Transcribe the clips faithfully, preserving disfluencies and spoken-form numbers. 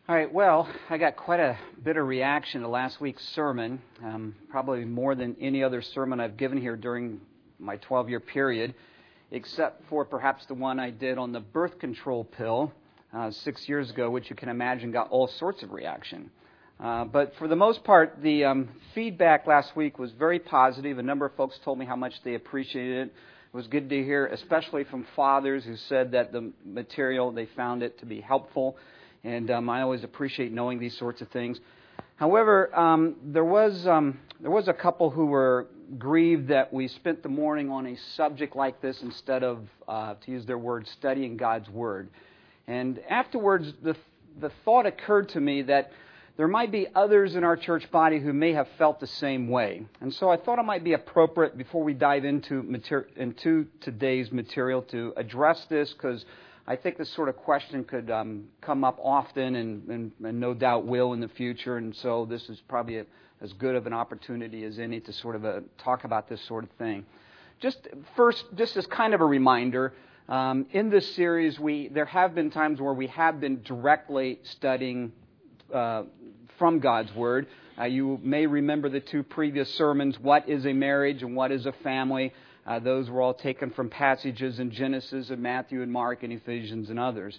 All right, well, I got quite a bit of reaction to last week's sermon, um, probably more than any other sermon I've given here during my twelve-year period, except for perhaps the one I did on the birth control pill uh, six years ago, which you can imagine got all sorts of reaction. Uh, but for the most part, the um, feedback last week was very positive. A number of folks told me how much they appreciated it. It was good to hear, especially from fathers who said that the material, they found it to be helpful. And um, I always appreciate knowing these sorts of things. However, um, there was um, there was a couple who were grieved that we spent the morning on a subject like this instead of, uh, to use their word, studying God's Word. And afterwards, the the thought occurred to me that there might be others in our church body who may have felt the same way. And so I thought it might be appropriate before we dive into mater- into today's material to address this, because I think this sort of question could um, come up often and, and, and no doubt will in the future. And so this is probably a, as good of an opportunity as any to sort of uh, talk about this sort of thing. Just first, just as kind of a reminder, um, in this series, we there have been times where we have been directly studying uh, from God's Word. Uh, you may remember the two previous sermons, What is a Marriage and What is a Family? Uh, those were all taken from passages in Genesis and Matthew and Mark and Ephesians and others.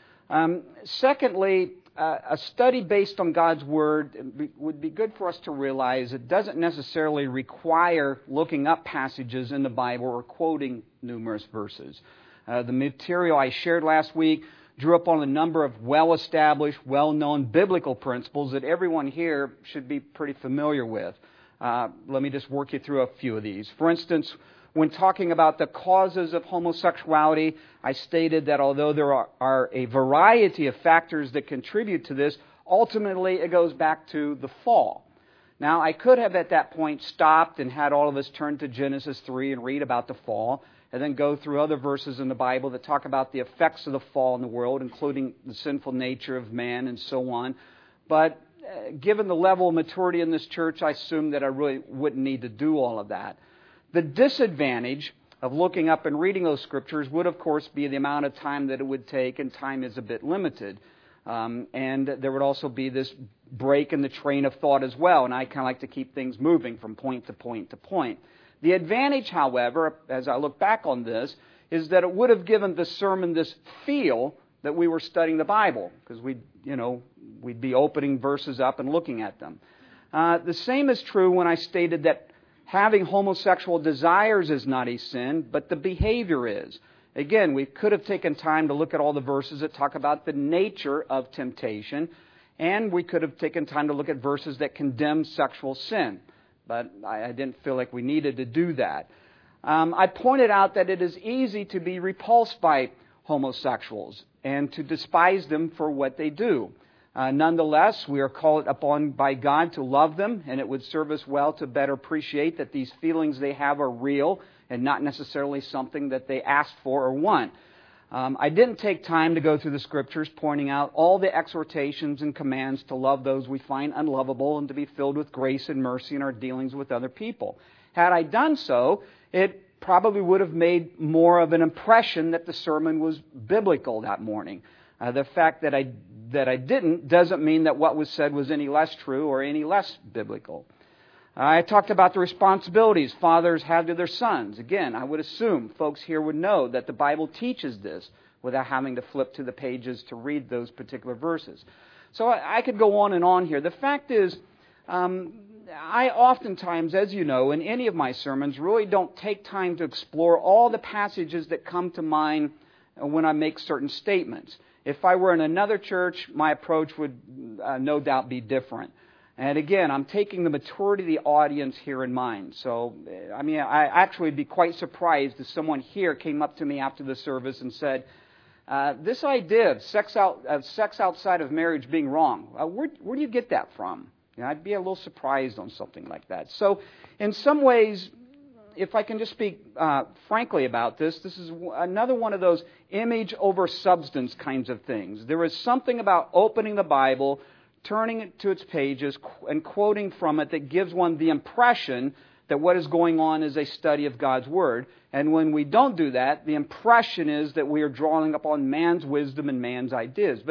Um, secondly, uh, a study based on God's Word would be good for us to realize it doesn't necessarily require looking up passages in the Bible or quoting numerous verses. Uh, the material I shared last week drew upon a number of well-established, well-known biblical principles that everyone here should be pretty familiar with. Uh, let me just work you through a few of these. For instance, when talking about the causes of homosexuality, I stated that although there are, are a variety of factors that contribute to this, ultimately it goes back to the fall. Now, I could have at that point stopped and had all of us turn to Genesis three and read about the fall, and then go through other verses in the Bible that talk about the effects of the fall in the world, including the sinful nature of man and so on. But uh, given the level of maturity in this church, I assumed that I really wouldn't need to do all of that. The disadvantage of looking up and reading those scriptures would, of course, be the amount of time that it would take, and time is a bit limited. Um, and there would also be this break in the train of thought as well, and I kind of like to keep things moving from point to point to point. The advantage, however, as I look back on this, is that it would have given the sermon this feel that we were studying the Bible, because we'd, you know, we'd be opening verses up and looking at them. Uh, the same is true when I stated that having homosexual desires is not a sin, but the behavior is. Again, we could have taken time to look at all the verses that talk about the nature of temptation, and we could have taken time to look at verses that condemn sexual sin. But I, I didn't feel like we needed to do that. Um, I pointed out that it is easy to be repulsed by homosexuals and to despise them for what they do. Uh, nonetheless, we are called upon by God to love them, and it would serve us well to better appreciate that these feelings they have are real and not necessarily something that they asked for or want. Um, I didn't take time to go through the Scriptures pointing out all the exhortations and commands to love those we find unlovable and to be filled with grace and mercy in our dealings with other people. Had I done so, it probably would have made more of an impression that the sermon was biblical that morning. Uh, the fact that I that I didn't doesn't mean that what was said was any less true or any less biblical. Uh, I talked about the responsibilities fathers have to their sons. Again, I would assume folks here would know that the Bible teaches this without having to flip to the pages to read those particular verses. So I, I could go on and on here. The fact is, um, I oftentimes, as you know, in any of my sermons, really don't take time to explore all the passages that come to mind when I make certain statements. If I were in another church, my approach would uh, no doubt be different. And again, I'm taking the maturity of the audience here in mind. So, I mean, I actually would be quite surprised if someone here came up to me after the service and said, uh, this idea of sex, out, uh, sex outside of marriage being wrong, uh, where, where do you get that from? You know, I'd be a little surprised on something like that. So, in some ways, if I can just speak uh, frankly about this, this is another one of those image over substance kinds of things. There is something about opening the Bible, turning it to its pages, and quoting from it that gives one the impression that what is going on is a study of God's Word. And when we don't do that, the impression is that we are drawing upon man's wisdom and man's ideas. But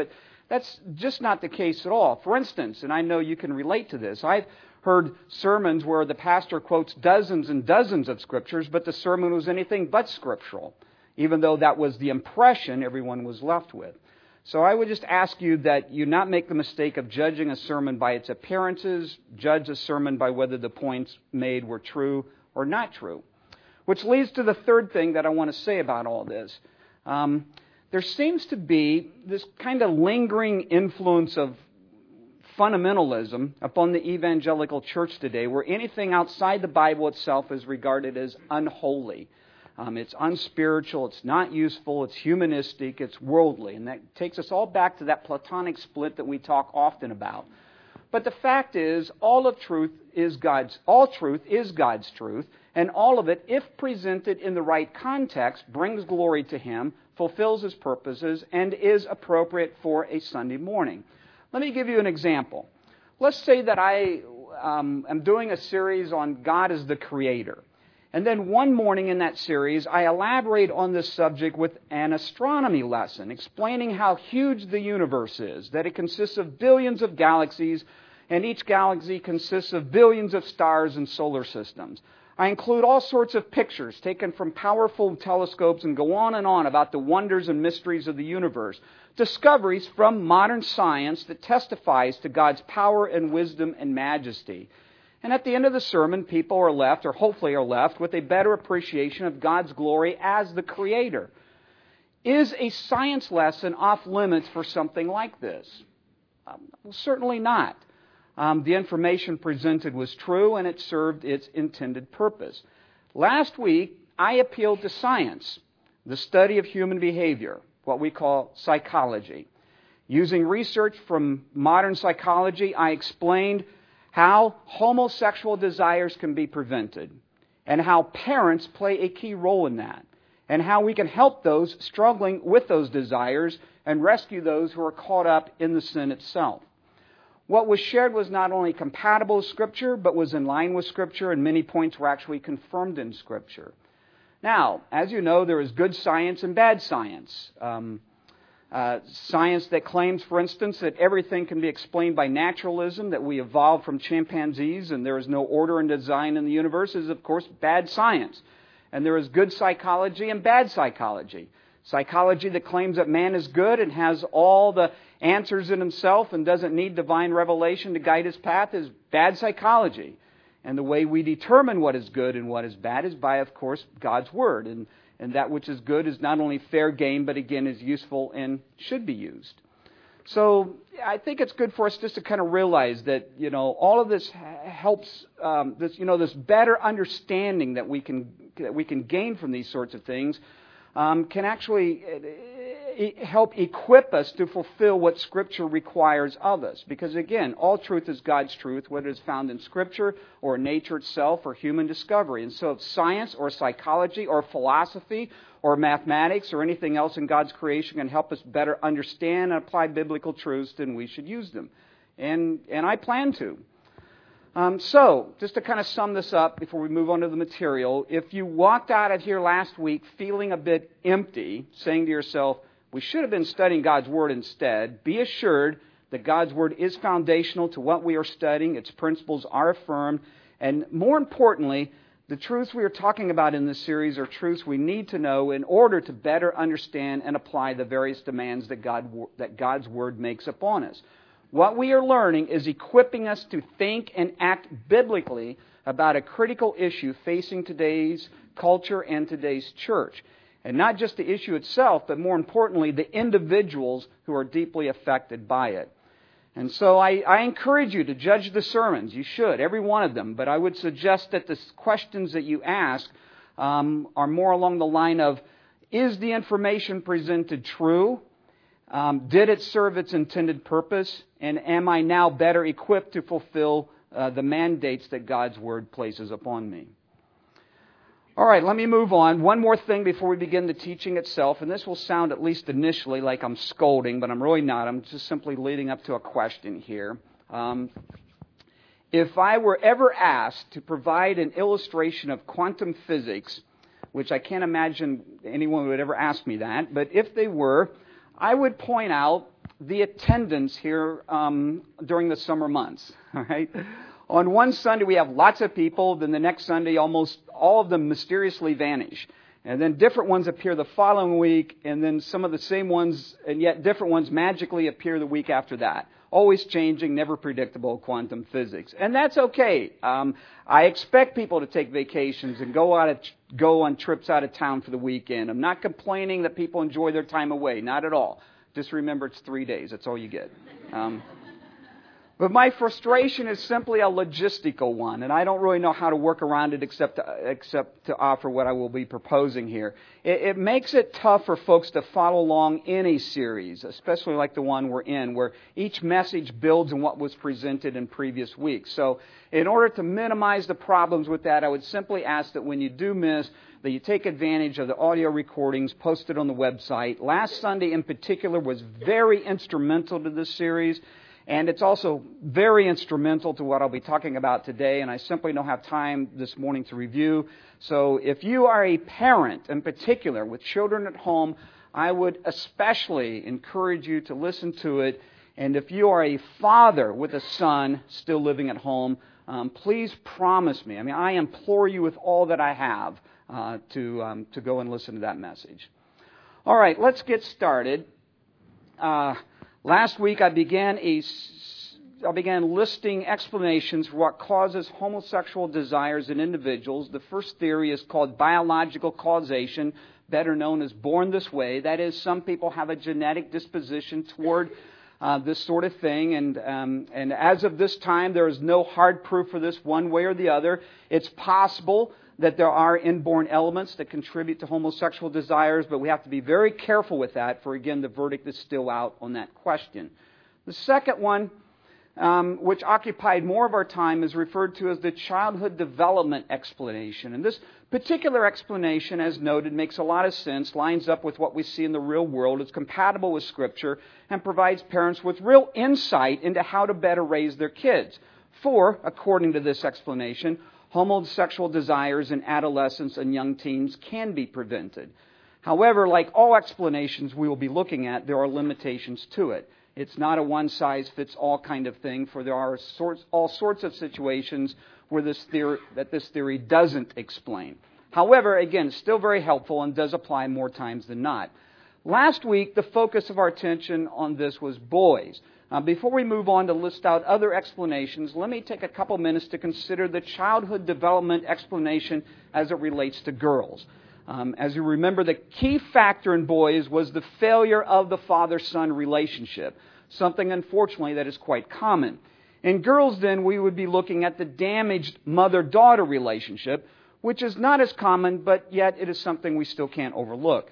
That's just not the case at all. For instance, and I know you can relate to this, I've heard sermons where the pastor quotes dozens and dozens of scriptures, but the sermon was anything but scriptural, even though that was the impression everyone was left with. So I would just ask you that you not make the mistake of judging a sermon by its appearances, judge a sermon by whether the points made were true or not true. Which leads to the third thing that I want to say about all this. Um, there seems to be this kind of lingering influence of fundamentalism upon the evangelical church today, where anything outside the Bible itself is regarded as unholy. Um, it's unspiritual, it's not useful, it's humanistic, it's worldly. And that takes us all back to that Platonic split that we talk often about. But the fact is, all of truth is God's, all truth is God's truth, and all of it, if presented in the right context, brings glory to Him, fulfills His purposes, and is appropriate for a Sunday morning. Let me give you an example. Let's say that I um, am doing a series on God as the Creator. And then one morning in that series, I elaborate on this subject with an astronomy lesson, explaining how huge the universe is, that it consists of billions of galaxies, and each galaxy consists of billions of stars and solar systems. I include all sorts of pictures taken from powerful telescopes and go on and on about the wonders and mysteries of the universe, discoveries from modern science that testifies to God's power and wisdom and majesty. And at the end of the sermon, people are left, or hopefully are left, with a better appreciation of God's glory as the Creator. Is a science lesson off limits for something like this? Um, well, certainly not. Um, the information presented was true, and it served its intended purpose. Last week, I appealed to science, the study of human behavior, what we call psychology. Using research from modern psychology, I explained how homosexual desires can be prevented, and how parents play a key role in that, and how we can help those struggling with those desires and rescue those who are caught up in the sin itself. What was shared was not only compatible with Scripture, but was in line with Scripture, and many points were actually confirmed in Scripture. Now, as you know, there is good science and bad science. Um, Uh, science that claims, for instance, that everything can be explained by naturalism, that we evolved from chimpanzees and there is no order and design in the universe, is, of course, bad science. And there is good psychology and bad psychology. Psychology that claims that man is good and has all the answers in himself and doesn't need divine revelation to guide his path is bad psychology. And the way we determine what is good and what is bad is by, of course, God's Word. And And that which is good is not only fair game, but again is useful and should be used. So I think it's good for us just to kind of realize that, you know, all of this helps, um, this, you know, this better understanding that we can that we can gain from these sorts of things um, can actually help equip us to fulfill what Scripture requires of us. Because again, all truth is God's truth, whether it's found in Scripture or in nature itself or human discovery. And so if science or psychology or philosophy or mathematics or anything else in God's creation can help us better understand and apply biblical truths, then we should use them. And, and I plan to. Um, so, just to kind of sum this up before we move on to the material, if you walked out of here last week feeling a bit empty, saying to yourself, we should have been studying God's Word instead, be assured that God's Word is foundational to what we are studying. Its principles are affirmed. And more importantly, the truths we are talking about in this series are truths we need to know in order to better understand and apply the various demands that God, that God's Word makes upon us. What we are learning is equipping us to think and act biblically about a critical issue facing today's culture and today's church. And not just the issue itself, but more importantly, the individuals who are deeply affected by it. And so I, I encourage you to judge the sermons. You should, every one of them. But I would suggest that the questions that you ask um, are more along the line of, is the information presented true? Um, did it serve its intended purpose? And am I now better equipped to fulfill uh, the mandates that God's Word places upon me? All right, let me move on. One more thing before we begin the teaching itself, and this will sound at least initially like I'm scolding, but I'm really not. I'm just simply leading up to a question here. Um, if I were ever asked to provide an illustration of quantum physics, which I can't imagine anyone would ever ask me that, but if they were, I would point out the attendance here um, during the summer months. All right. On one Sunday, we have lots of people. Then the next Sunday, almost all of them mysteriously vanish. And then different ones appear the following week. And then some of the same ones, and yet different ones, magically appear the week after that. Always changing, never predictable quantum physics. And that's okay. Um, I expect people to take vacations and go out of, go on trips out of town for the weekend. I'm not complaining that people enjoy their time away. Not at all. Just remember it's three days. That's all you get. Um, but my frustration is simply a logistical one, and I don't really know how to work around it except to, except to offer what I will be proposing here. It, it makes it tough for folks to follow along in a series, especially like the one we're in, where each message builds on what was presented in previous weeks. So in order to minimize the problems with that, I would simply ask that when you do miss, that you take advantage of the audio recordings posted on the website. Last Sunday in particular was very instrumental to this series, and it's also very instrumental to what I'll be talking about today, and I simply don't have time this morning to review. So if you are a parent in particular with children at home, I would especially encourage you to listen to it. And if you are a father with a son still living at home, um, please promise me, I mean, I implore you with all that I have, Uh, to um, to go and listen to that message. All right, let's get started. Uh, last week I began a I began listing explanations for what causes homosexual desires in individuals. The first theory is called biological causation, better known as born this way. That is, some people have a genetic disposition toward uh, this sort of thing, and um, and as of this time, there is no hard proof for this one way or the other. It's possible that there are inborn elements that contribute to homosexual desires, but we have to be very careful with that, for again, the verdict is still out on that question. The second one, um, which occupied more of our time, is referred to as the childhood development explanation. And this particular explanation, as noted, makes a lot of sense, lines up with what we see in the real world, is compatible with Scripture, and provides parents with real insight into how to better raise their kids. For, according to this explanation, homosexual desires in adolescents and young teens can be prevented. However, like all explanations we will be looking at, there are limitations to it. It's not a one-size-fits-all kind of thing, for there are sorts, all sorts of situations where this theory, that this theory doesn't explain. However, again, still very helpful and does apply more times than not. Last week, the focus of our attention on this was boys. Uh, before we move on to list out other explanations, let me take a couple minutes to consider the childhood development explanation as it relates to girls. Um, as you remember, the key factor in boys was the failure of the father-son relationship, something, unfortunately, that is quite common. In girls, then, we would be looking at the damaged mother-daughter relationship, which is not as common, but yet it is something we still can't overlook.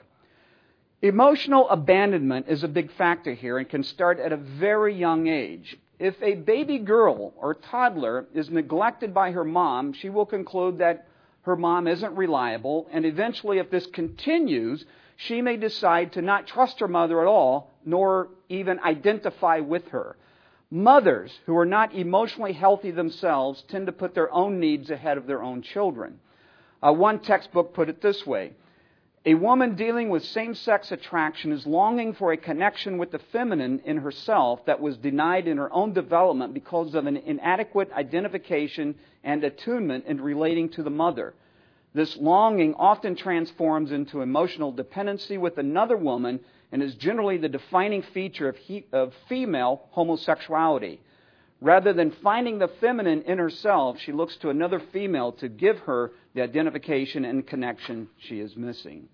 Emotional abandonment is a big factor here and can start at a very young age. If a baby girl or toddler is neglected by her mom, she will conclude that her mom isn't reliable, and eventually, if this continues, she may decide to not trust her mother at all, nor even identify with her. Mothers who are not emotionally healthy themselves tend to put their own needs ahead of their own children. Uh, one textbook put it this way: a woman dealing with same-sex attraction is longing for a connection with the feminine in herself that was denied in her own development because of an inadequate identification and attunement in relating to the mother. This longing often transforms into emotional dependency with another woman and is generally the defining feature of, he, of female homosexuality. Rather than finding the feminine in herself, she looks to another female to give her the identification and connection she is missing.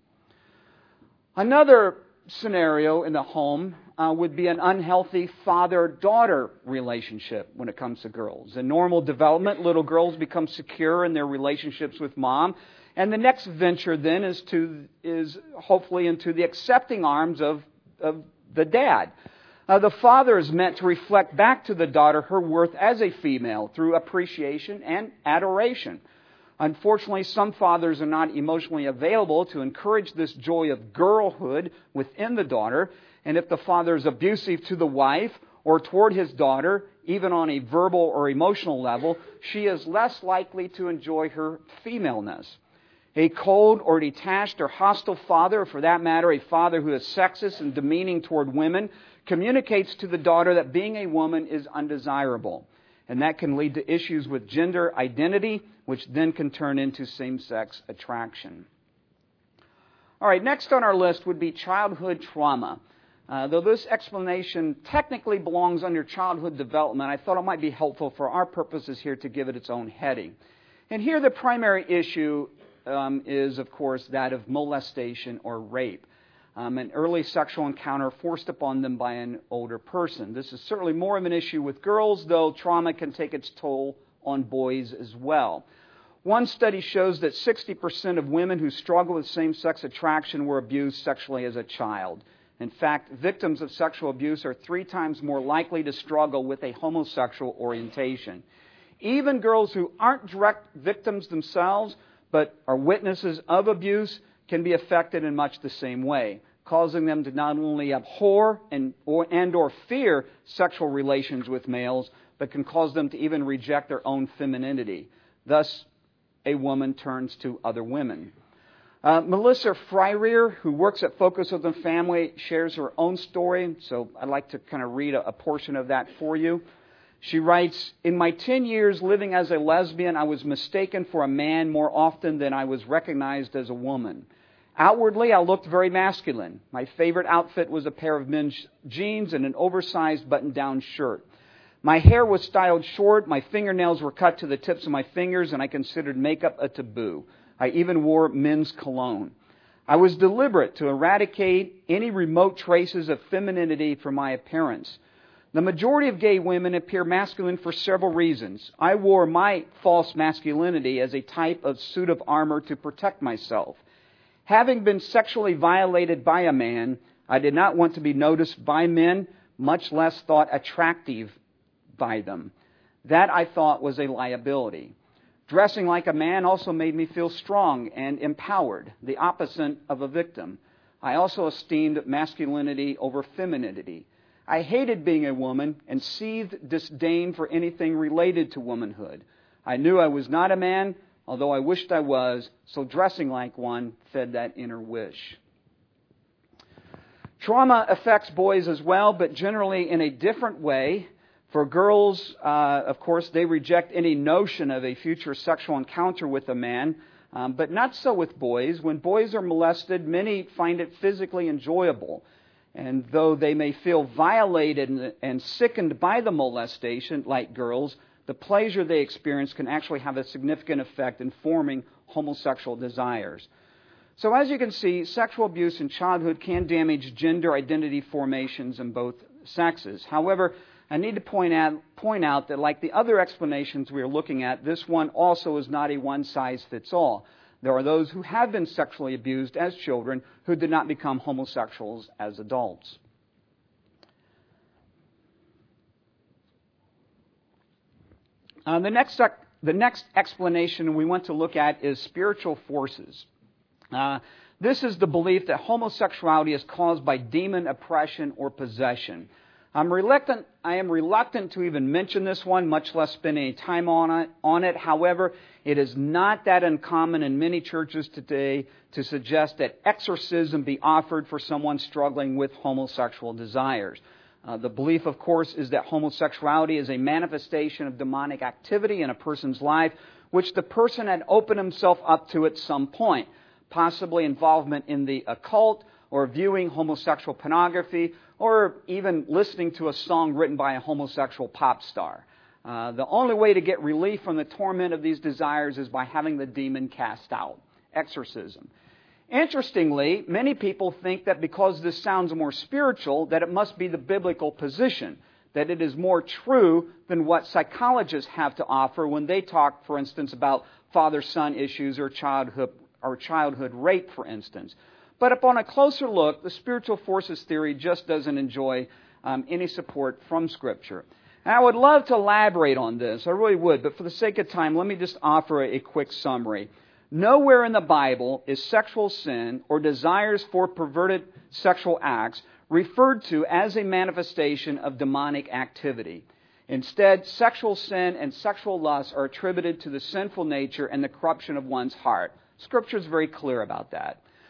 Another scenario in the home uh, would be an unhealthy father-daughter relationship when it comes to girls. In normal development, little girls become secure in their relationships with mom, and the next venture then is to is hopefully into the accepting arms of, of the dad. Uh, the father is meant to reflect back to the daughter her worth as a female through appreciation and adoration. Unfortunately, some fathers are not emotionally available to encourage this joy of girlhood within the daughter. And if the father is abusive to the wife or toward his daughter, even on a verbal or emotional level, she is less likely to enjoy her femaleness. A cold or detached or hostile father, or for that matter, a father who is sexist and demeaning toward women, communicates to the daughter that being a woman is undesirable. And that can lead to issues with gender identity, which then can turn into same-sex attraction. All right, next on our list would be childhood trauma. Uh, though this explanation technically belongs under childhood development, I thought it might be helpful for our purposes here to give it its own heading. And here the primary issue um, is, of course, that of molestation or rape. Um, an early sexual encounter forced upon them by an older person. This is certainly more of an issue with girls, though trauma can take its toll on boys as well. One study shows that sixty percent of women who struggle with same-sex attraction were abused sexually as a child. In fact, victims of sexual abuse are three times more likely to struggle with a homosexual orientation. Even girls who aren't direct victims themselves, but are witnesses of abuse, can be affected in much the same way, causing them to not only abhor and or, and or fear sexual relations with males, but can cause them to even reject their own femininity. Thus, a woman turns to other women. Uh, Melissa Fryrear, who works at Focus on the Family, shares her own story, so I'd like to kind of read a, a portion of that for you. She writes, "In my ten years living as a lesbian, I was mistaken for a man more often than I was recognized as a woman. Outwardly, I looked very masculine. My favorite outfit was a pair of men's jeans and an oversized button-down shirt. My hair was styled short, my fingernails were cut to the tips of my fingers, and I considered makeup a taboo. I even wore men's cologne. I was deliberate to eradicate any remote traces of femininity from my appearance. The majority of gay women appear masculine for several reasons. I wore my false masculinity as a type of suit of armor to protect myself. Having been sexually violated by a man, I did not want to be noticed by men, much less thought attractive by them. That, I thought, was a liability. Dressing like a man also made me feel strong and empowered, the opposite of a victim. I also esteemed masculinity over femininity. I hated being a woman and seethed disdain for anything related to womanhood. I knew I was not a man, although I wished I was, so dressing like one fed that inner wish." Trauma affects boys as well, but generally in a different way. For girls, uh, of course, they reject any notion of a future sexual encounter with a man, um, but not so with boys. When boys are molested, many find it physically enjoyable. And though they may feel violated and, and sickened by the molestation, like girls, the pleasure they experience can actually have a significant effect in forming homosexual desires. So as you can see, sexual abuse in childhood can damage gender identity formations in both sexes. However, I need to point out, point out that like the other explanations we are looking at, this one also is not a one-size-fits-all. There are those who have been sexually abused as children who did not become homosexuals as adults. Uh, the next the next explanation we want to look at is spiritual forces. Uh, this is the belief that homosexuality is caused by demon oppression or possession. I'm reluctant, I am reluctant to even mention this one, much less spend any time on it, on it. However, it is not that uncommon in many churches today to suggest that exorcism be offered for someone struggling with homosexual desires. Uh, the belief, of course, is that homosexuality is a manifestation of demonic activity in a person's life, which the person had opened himself up to at some point, possibly involvement in the occult, or viewing homosexual pornography, or even listening to a song written by a homosexual pop star. Uh, the only way to get relief from the torment of these desires is by having the demon cast out. Exorcism. Interestingly, many people think that because this sounds more spiritual, that it must be the biblical position, that it is more true than what psychologists have to offer when they talk, for instance, about father-son issues or childhood, or childhood rape, for instance. But upon a closer look, the spiritual forces theory just doesn't enjoy um, any support from Scripture. And I would love to elaborate on this, I really would, but for the sake of time, let me just offer a, a quick summary. Nowhere in the Bible is sexual sin or desires for perverted sexual acts referred to as a manifestation of demonic activity. Instead, sexual sin and sexual lust are attributed to the sinful nature and the corruption of one's heart. Scripture is very clear about that.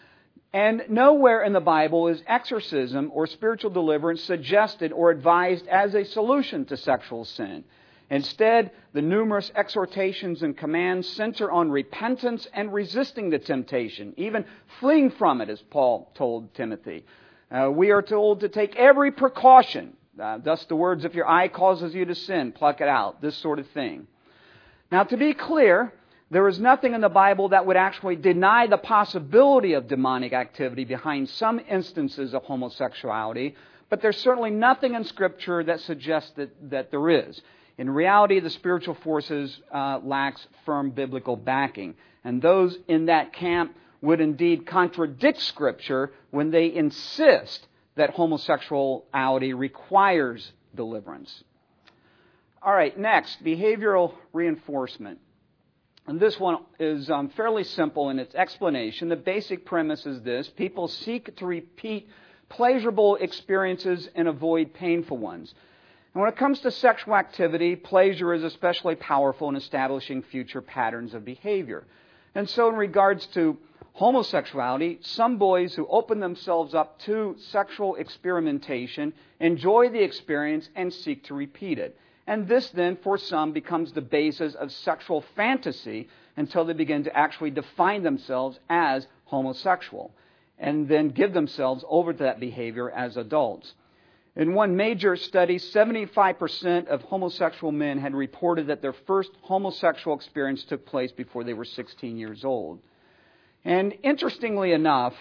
And nowhere in the Bible is exorcism or spiritual deliverance suggested or advised as a solution to sexual sin. Instead, the numerous exhortations and commands center on repentance and resisting the temptation, even fleeing from it, as Paul told Timothy. Uh, we are told to take every precaution. Uh, thus the words, if your eye causes you to sin, pluck it out, this sort of thing. Now, to be clear, there is nothing in the Bible that would actually deny the possibility of demonic activity behind some instances of homosexuality, but there's certainly nothing in Scripture that suggests that, that there is. In reality, the spiritual forces uh, lacks firm biblical backing, and those in that camp would indeed contradict Scripture when they insist that homosexuality requires deliverance. All right, next, behavioral reinforcement. And this one is um, fairly simple in its explanation. The basic premise is this: people seek to repeat pleasurable experiences and avoid painful ones. And when it comes to sexual activity, pleasure is especially powerful in establishing future patterns of behavior. And so in regards to homosexuality, some boys who open themselves up to sexual experimentation enjoy the experience and seek to repeat it. And this then, for some, becomes the basis of sexual fantasy until they begin to actually define themselves as homosexual and then give themselves over to that behavior as adults. In one major study, seventy-five percent of homosexual men had reported that their first homosexual experience took place before they were sixteen years old. And interestingly enough,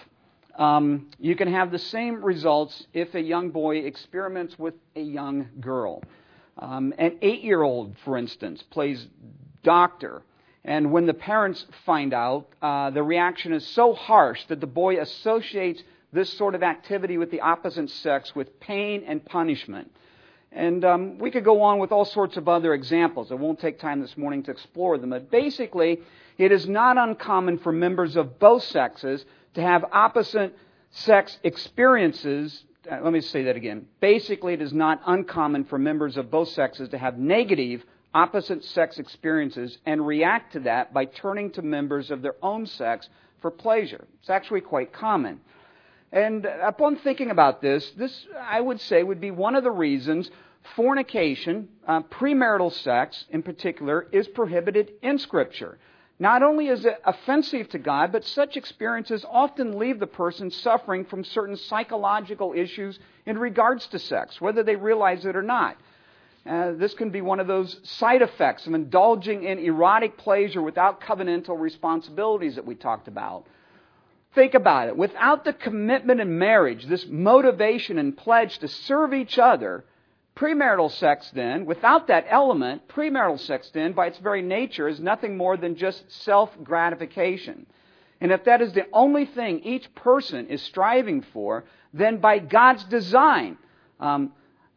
um, you can have the same results if a young boy experiments with a young girl. Um, an eight-year-old, for instance, plays doctor. And when the parents find out, uh, the reaction is so harsh that the boy associates this sort of activity with the opposite sex with pain and punishment. And um, we could go on with all sorts of other examples. I won't take time this morning to explore them. But basically, it is not uncommon for members of both sexes to have opposite sex experiences. Uh, let me say that again. Basically, it is not uncommon for members of both sexes to have negative opposite sex experiences and react to that by turning to members of their own sex for pleasure. It's actually quite common. And upon thinking about this, this, I would say, would be one of the reasons fornication, uh, premarital sex in particular, is prohibited in Scripture. Not only is it offensive to God, but such experiences often leave the person suffering from certain psychological issues in regards to sex, whether they realize it or not. Uh, this can be one of those side effects of indulging in erotic pleasure without covenantal responsibilities that we talked about. Think about it. Without the commitment in marriage, this motivation and pledge to serve each other, premarital sex then, without that element, premarital sex then, by its very nature, is nothing more than just self-gratification. And if that is the only thing each person is striving for, then by God's design, um,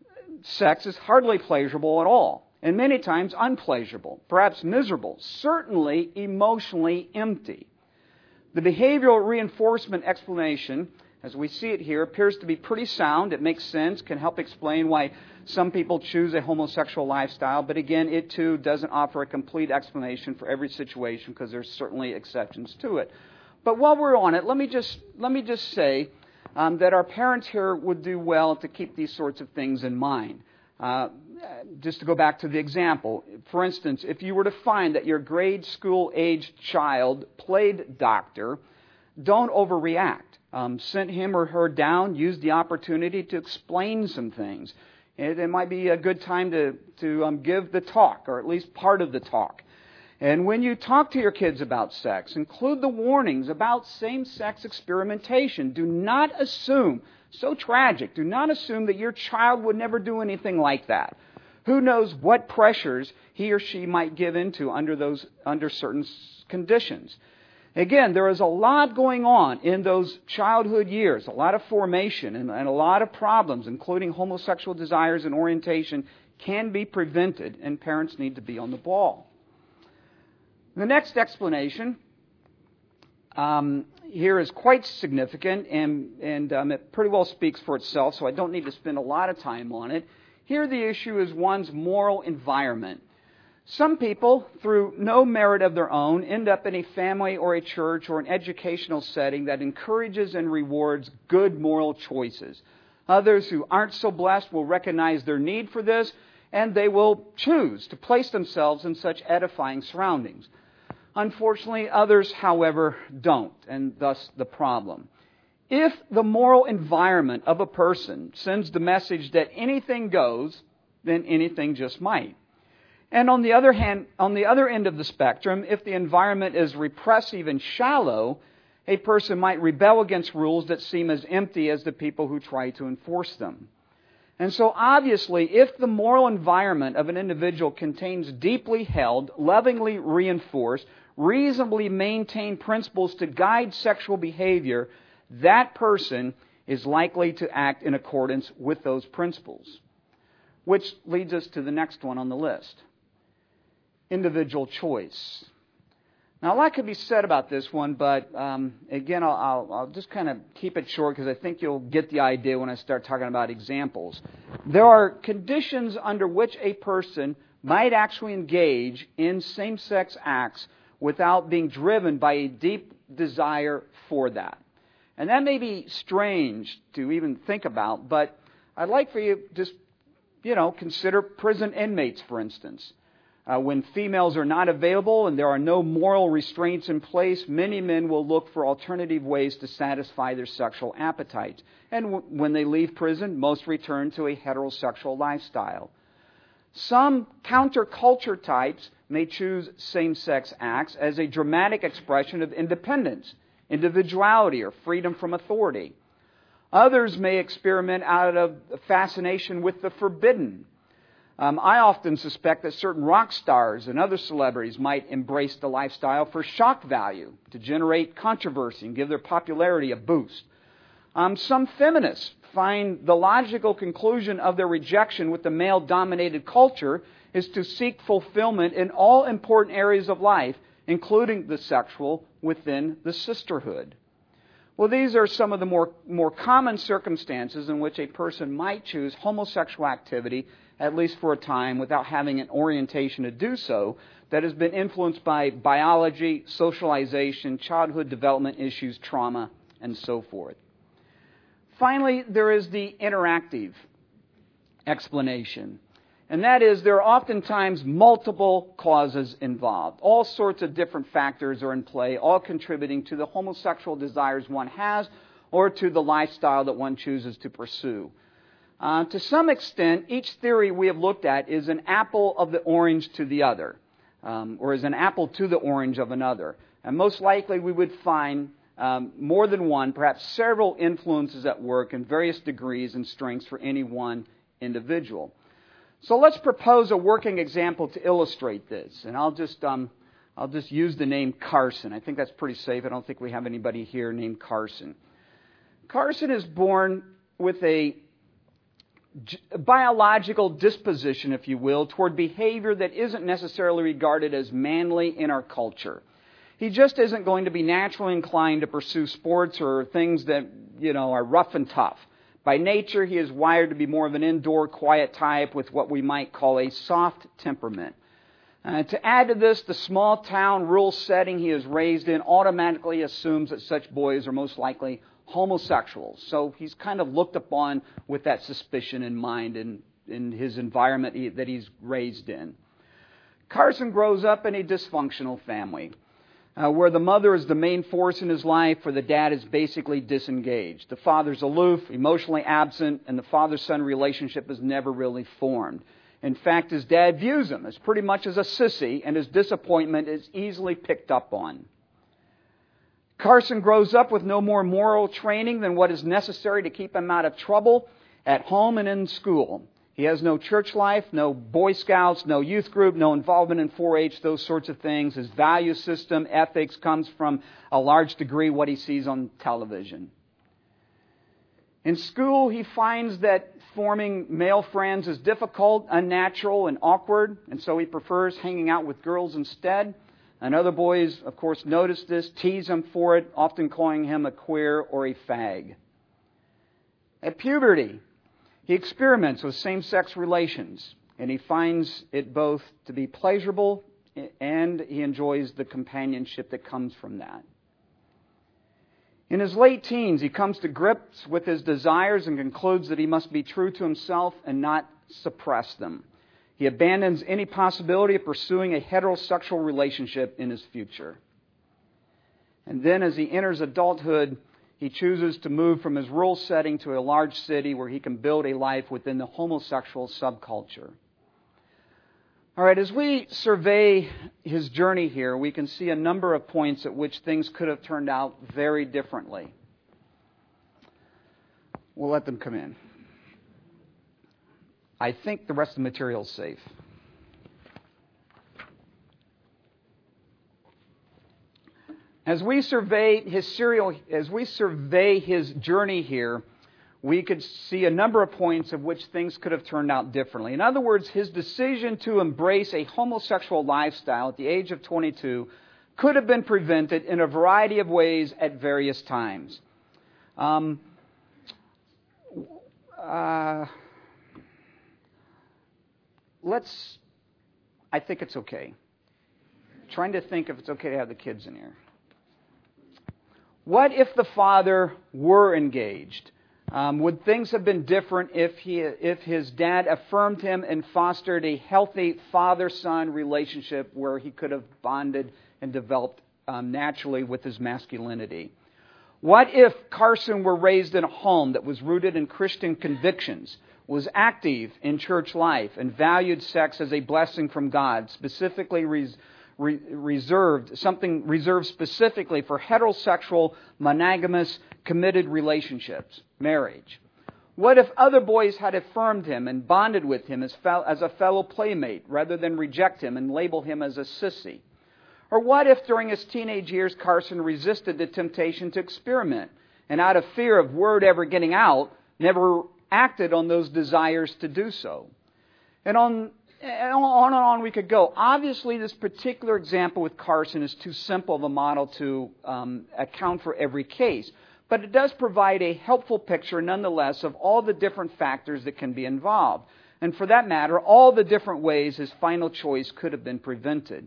sex is hardly pleasurable at all, and many times unpleasurable, perhaps miserable, certainly emotionally empty. The behavioral reinforcement explanation, as we see it here, appears to be pretty sound. It makes sense, can help explain why some people choose a homosexual lifestyle, but again, it too doesn't offer a complete explanation for every situation because there's certainly exceptions to it. But while we're on it, let me just let me just say um, that our parents here would do well to keep these sorts of things in mind. Uh, just to go back to the example, for instance, if you were to find that your grade school-aged child played doctor, don't overreact. Um, send him or her down, use the opportunity to explain some things. It, it might be a good time to, to um, give the talk, or at least part of the talk. And when you talk to your kids about sex, include the warnings about same-sex experimentation. Do not assume, so tragic, do not assume that your child would never do anything like that. Who knows what pressures he or she might give into under those under certain conditions. Again, there is a lot going on in those childhood years, a lot of formation and, and a lot of problems, including homosexual desires and orientation, can be prevented, and parents need to be on the ball. The next explanation um, here is quite significant, and, and um, it pretty well speaks for itself, so I don't need to spend a lot of time on it. Here the issue is one's moral environment. Some people, through no merit of their own, end up in a family or a church or an educational setting that encourages and rewards good moral choices. Others who aren't so blessed will recognize their need for this, and they will choose to place themselves in such edifying surroundings. Unfortunately, others, however, don't, and thus the problem. If the moral environment of a person sends the message that anything goes, then anything just might. And on the other hand, on the other end of the spectrum, if the environment is repressive and shallow, a person might rebel against rules that seem as empty as the people who try to enforce them. And so obviously, if the moral environment of an individual contains deeply held, lovingly reinforced, reasonably maintained principles to guide sexual behavior, that person is likely to act in accordance with those principles. Which leads us to the next one on the list. Individual choice. Now, a lot could be said about this one, but um, again, I'll, I'll, I'll just kind of keep it short because I think you'll get the idea when I start talking about examples. There are conditions under which a person might actually engage in same-sex acts without being driven by a deep desire for that. And that may be strange to even think about, but I'd like for you to just, you know, consider prison inmates, for instance. Uh, when females are not available and there are no moral restraints in place, many men will look for alternative ways to satisfy their sexual appetites. And w- when they leave prison, most return to a heterosexual lifestyle. Some counterculture types may choose same-sex acts as a dramatic expression of independence, individuality, or freedom from authority. Others may experiment out of fascination with the forbidden. Um, I often suspect that certain rock stars and other celebrities might embrace the lifestyle for shock value, to generate controversy and give their popularity a boost. Um, some feminists find the logical conclusion of their rejection with the male-dominated culture is to seek fulfillment in all important areas of life, including the sexual, within the sisterhood. Well, these are some of the more, more common circumstances in which a person might choose homosexual activity, at least for a time, without having an orientation to do so that has been influenced by biology, socialization, childhood development issues, trauma, and so forth. Finally, there is the interactive explanation. And that is, there are oftentimes multiple causes involved. All sorts of different factors are in play, all contributing to the homosexual desires one has or to the lifestyle that one chooses to pursue. Uh, to some extent, each theory we have looked at is an apple of the orange to the other, um, or is an apple to the orange of another. And most likely we would find um, more than one, perhaps several influences at work in various degrees and strengths for any one individual. So let's propose a working example to illustrate this. And I'll just um, I'll just use the name Carson. I think that's pretty safe. I don't think we have anybody here named Carson. Carson is born with a biological disposition, if you will, toward behavior that isn't necessarily regarded as manly in our culture. He just isn't going to be naturally inclined to pursue sports or things that, you know, are rough and tough. By nature, he is wired to be more of an indoor, quiet type with what we might call a soft temperament. Uh, to add to this, the small town, rural setting he is raised in automatically assumes that such boys are most likely homosexuals. So he's kind of looked upon with that suspicion in mind in, in his environment he, that he's raised in. Carson grows up in a dysfunctional family, uh, where the mother is the main force in his life, where the dad is basically disengaged. The father's aloof, emotionally absent, and the father-son relationship is never really formed. In fact, his dad views him as pretty much as a sissy, and his disappointment is easily picked up on. Carson grows up with no more moral training than what is necessary to keep him out of trouble at home and in school. He has no church life, no Boy Scouts, no youth group, no involvement in four H, those sorts of things. His value system, ethics, comes from a large degree what he sees on television. In school, he finds that forming male friends is difficult, unnatural, and awkward, and so he prefers hanging out with girls instead. And other boys, of course, notice this, tease him for it, often calling him a queer or a fag. At puberty, he experiments with same-sex relations, And he finds it both to be pleasurable and he enjoys the companionship that comes from that. In his late teens, he comes to grips with his desires and concludes that he must be true to himself and not suppress them. He abandons any possibility of pursuing a heterosexual relationship in his future. And then as he enters adulthood, he chooses to move from his rural setting to a large city where he can build a life within the homosexual subculture. All right, as we survey his journey here, we can see a number of points at which things could have turned out very differently. We'll let them come in. I think the rest of the material is safe. As we survey his serial, as we survey his journey here, we could see a number of points of which things could have turned out differently. In other words, his decision to embrace a homosexual lifestyle at the age of twenty-two could have been prevented in a variety of ways at various times. Um, uh, let's, I think it's okay. Trying to think if it's okay to have the kids in here. What if the father were engaged? Um, would things have been different if he, if his dad affirmed him and fostered a healthy father-son relationship where he could have bonded and developed um, naturally with his masculinity? What if Carson were raised in a home that was rooted in Christian convictions, was active in church life, and valued sex as a blessing from God, specifically res- re- reserved, something reserved specifically for heterosexual, monogamous, committed relationships, marriage? What if other boys had affirmed him and bonded with him as, fel- as a fellow playmate rather than reject him and label him as a sissy? Or what if during his teenage years Carson resisted the temptation to experiment and out of fear of word ever getting out, never acted on those desires to do so? And on and on and on we could go. Obviously, this particular example with Carson is too simple of a model to um, account for every case. But it does provide a helpful picture, nonetheless, of all the different factors that can be involved. And for that matter, all the different ways his final choice could have been prevented.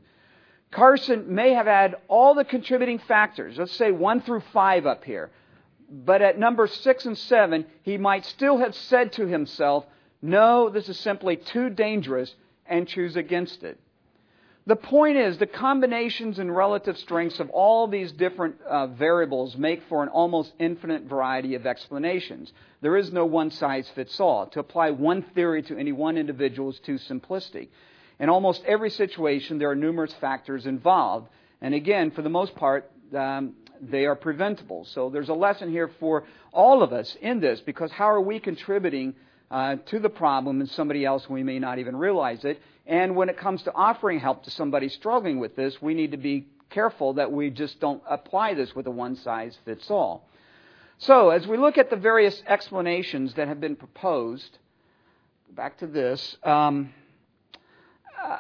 Carson may have had all the contributing factors, let's say one through five up here. But at number six and seven, he might still have said to himself, no, this is simply too dangerous, and choose against it. The point is, the combinations and relative strengths of all these different uh, variables make for an almost infinite variety of explanations. There is no one-size-fits-all. To apply one theory to any one individual is too simplistic. In almost every situation, there are numerous factors involved. And again, for the most part, um, they are preventable. So there's a lesson here for all of us in this, because how are we contributing uh, to the problem in somebody else when we may not even realize it? And when it comes to offering help to somebody struggling with this, we need to be careful that we just don't apply this with a one-size-fits-all. So as we look at the various explanations that have been proposed, back to this, um, uh,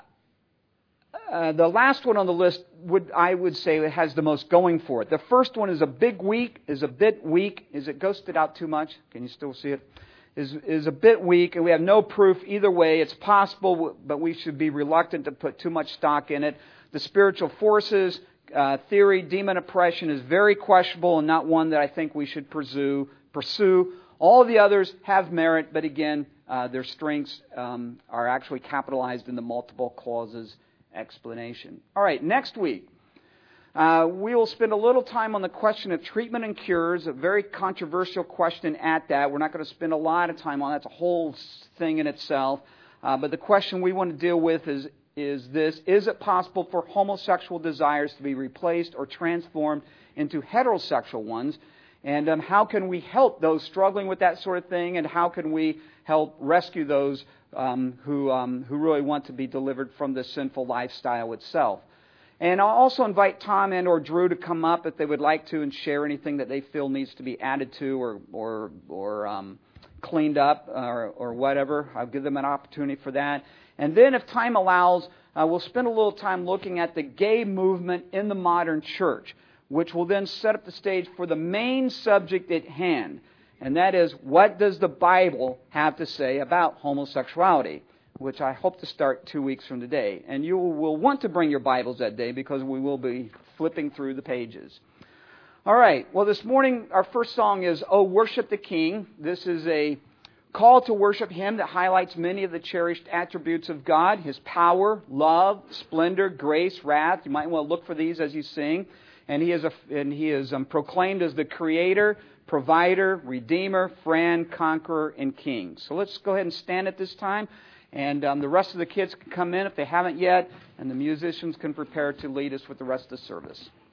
Uh, the last one on the list, would I would say, it has the most going for it. The first one is a big weak, is a bit weak. Is it ghosted out too much? Can you still see it? Is is a bit weak, and we have no proof either way. It's possible, but we should be reluctant to put too much stock in it. The spiritual forces uh, theory, demon oppression, is very questionable and not one that I think we should pursue. Pursue. All the others have merit, but again, uh, their strengths um, are actually capitalized in the multiple clauses explanation. All right, next week, uh, we will spend a little time on the question of treatment and cures, a very controversial question at that. We're not going to spend a lot of time on that. It's a whole thing in itself. Uh, but the question we want to deal with is, is this: is it possible for homosexual desires to be replaced or transformed into heterosexual ones? And um, how can we help those struggling with that sort of thing? And how can we help rescue those um, who um, who really want to be delivered from this sinful lifestyle itself? And I'll also invite Tom and or Drew to come up if they would like to and share anything that they feel needs to be added to or or or um, cleaned up or, or whatever. I'll give them an opportunity for that. And then, if time allows, uh, we'll spend a little time looking at the gay movement in the modern church, which will then set up the stage for the main subject at hand. And that is, what does the Bible have to say about homosexuality? which I hope to start two weeks from today. And you will want to bring your Bibles that day because we will be flipping through the pages. All right. Well, this morning, our first song is "Oh, Worship the King." This is a call to worship Him that highlights many of the cherished attributes of God: His power, love, splendor, grace, wrath. You might want to look for these as you sing. And He is a, and He is um, proclaimed as the Creator, Provider, Redeemer, Friend, Conqueror, and King. So let's go ahead and stand at this time. And um, the rest of the kids can come in if they haven't yet. And the musicians can prepare to lead us with the rest of the service.